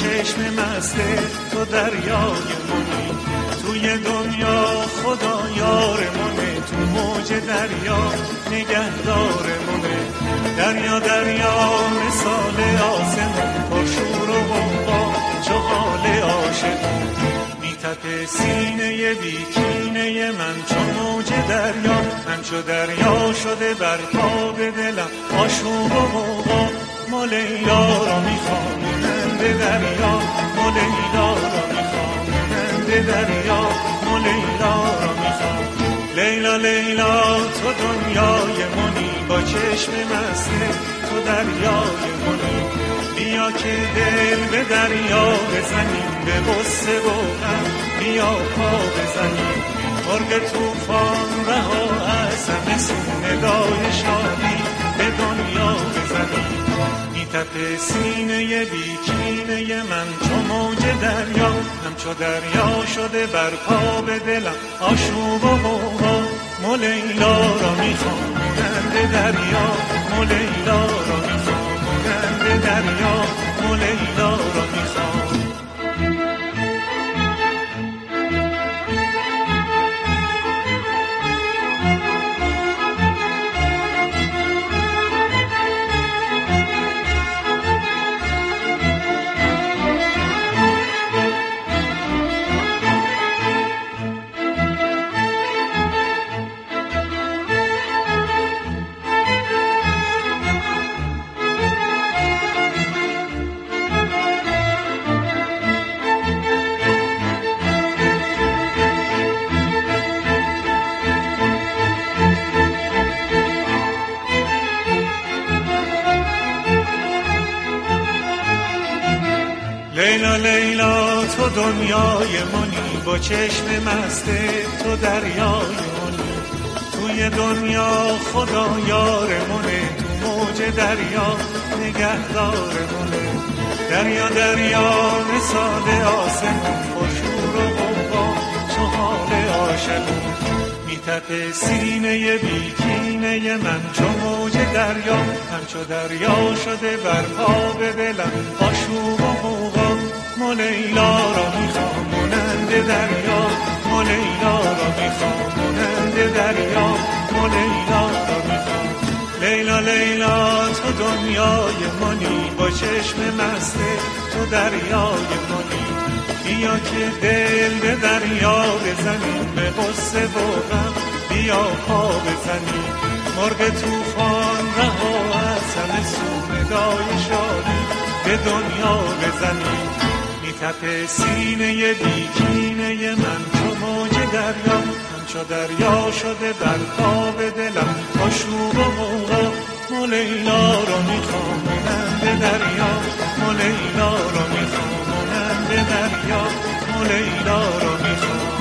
چشم مست تو دریای منی، توی دنیا خدا یارمونه، تو موج دریا نگهدارمونه. دریا دریا مثال آسمون، پرشور و غوغا چو حال عاشقون. میتپه سینه بیکینه من چو موج دریا، همچو دریا شده بر پا به دلم آشوب و غوغا. ما لیلا را میخوام مانند دریا، ما لیلا را میخوام مانند دریا، ما لیلا را میخوام. لیلا لیلا تو دنیای منی، با چشم مست تو دریای منی. بیا که دل به دریا بزنیم، به غصه و غم بیا پا بزنیم. مرغ طوفان رها از همه سو ندای شادی به دنیا بزنیم. میتپه سینه بیکینه من چو موج دریا، همچو دریا شده بر پا به دلم آشوب و غوغا. ما لیلا را میخوام مانند دریا، ما لیلا را میخوام مانند دریا، ما لیلا را میخوام. لیلا لیلا تو دنیای منی، با چشم مست تو دریای منی. توی دنیا خدا یارمونه، تو موج دریا نگهدارمونه. دریا دریا مثال آسمون، پرشور و غوغا چو حال عاشقون. میتپه سینه بیکینه من چو موج دریا، همچو دریا شده بر پا به دلم آشوب و غوغا. ما لیلا را میخوام مانند دریا، ما لیلا را میخوام مانند دریا، ما لیلا را میخوام. لیلا لیلا تو دنیای منی، با چشم مست تو دریای منی. بیا که دل به دریا بزنیم، به غصه و غم بیا پا بزنیم. مرغ طوفان رها از همه سو ندای شادی به دنیا بزنیم. میتپه سینه بیکینه من چو موج دریا، همچو دریا شده بر پا به دلم آشوب و غوغا. ما لیلا را میخوام مانند دریا، ما لیلا را میخوام مانند دریا، ما لیلا را میخوام.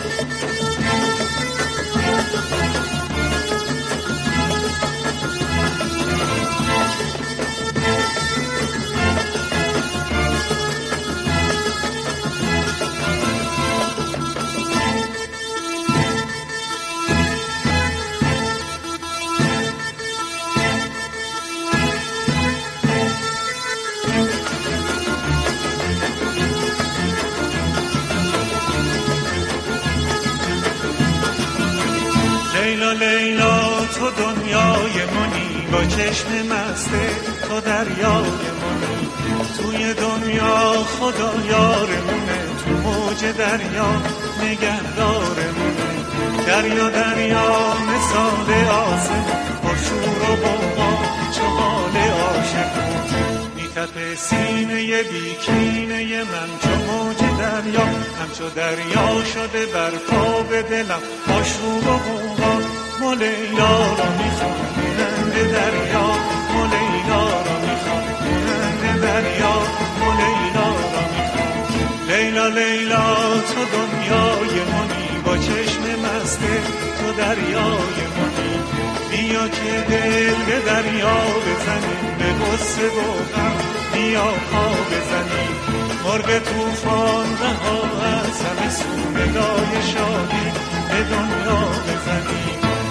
لیلا لیلا تو دنیای منی، با چشم مست تو دریای منی. توی دنیا خدا یارمونه، تو موج دریا نگهدارمونه. دریا دریا مثال آسمون، پرشور و غوغا چو حال عاشقون. میتپه سینه بیکینه من چو موج دریا، همچو دریا شده بر پا به دلم آشوب و غوغا. ما لیلا را میخوام مانند دریا، ما لیلا را میخوام مانند دریا، ما لیلا را میخوام. لیلا لیلا تو دنیای منی، با چشم مست تو دریای منی. بیا که دل به دریا بزنیم، به غصه و غم بیا پا بزنیم. مرغ طوفان رها از همه سو ندای شادی به دنیا بزنیم.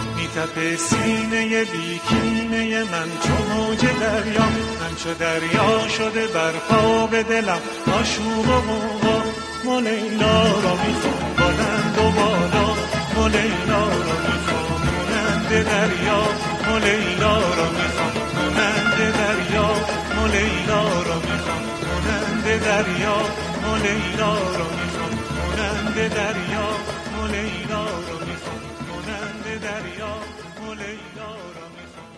کف سینه بیکینه من چو موج دریا، همچو دریا شده برپا به دلم آشوب و موها. ما لیلا را میخوام بلند و بالا، ما لیلا را میخوام مانند دریا، ما لیلا را میخوام مانند دریا، ما لیلا را میخوام مانند دریا، ما لیلا را میخوام مانند دریا، ما لیلا را میخوام مانند دریا، ما لیلا را میخوام